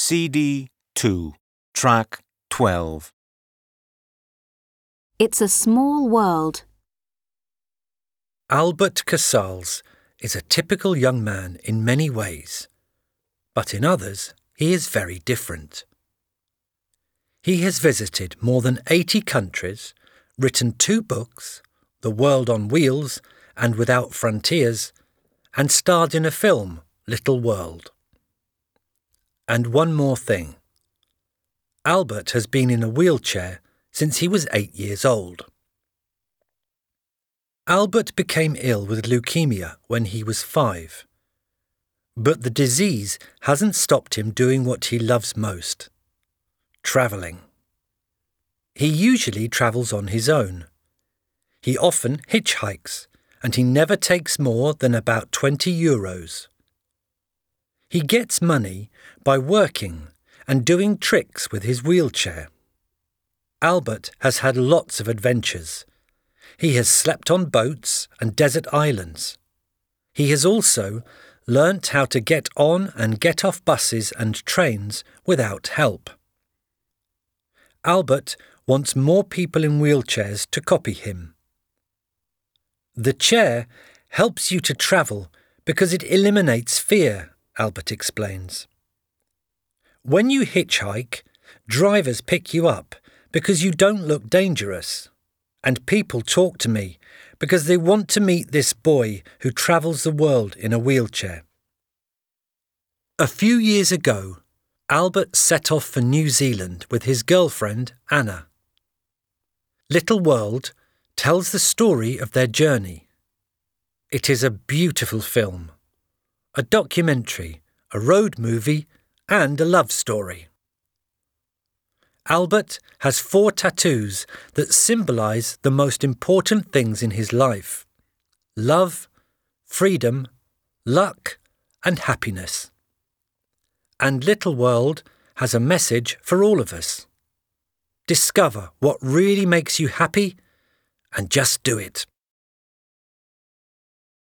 CD 2, Track 12. It's a small world. Albert Casals is a typical young man in many ways, but in others he is very different. He has visited more than 80 countries, written 2 books, The World on Wheels and Without Frontiers, and starred in a film, Little World. And one more thing. Albert has been in a wheelchair since he was 8 years old. Albert became ill with leukemia when he was 5. But the disease hasn't stopped him doing what he loves most: travelling. He usually travels on his own. He often hitchhikes, and he never takes more than about €20. He gets money by working and doing tricks with his wheelchair. Albert has had lots of adventures. He has slept on boats and desert islands. He has also learnt how to get on and get off buses and trains without help. Albert wants more people in wheelchairs to copy him. The chair helps you to travel because it eliminates fear, Albert explains. When you hitchhike, drivers pick you up because you don't look dangerous, and people talk to me because they want to meet this boy who travels the world in a wheelchair. A few years ago, Albert set off for New Zealand with his girlfriend, Anna. Little World tells the story of their journey. It is a beautiful film, a documentary, a road movie, and a love story. Albert has 4 tattoos that symbolise the most important things in his life: love, freedom, luck, and happiness. And Little World has a message for all of us. Discover what really makes you happy and just do it.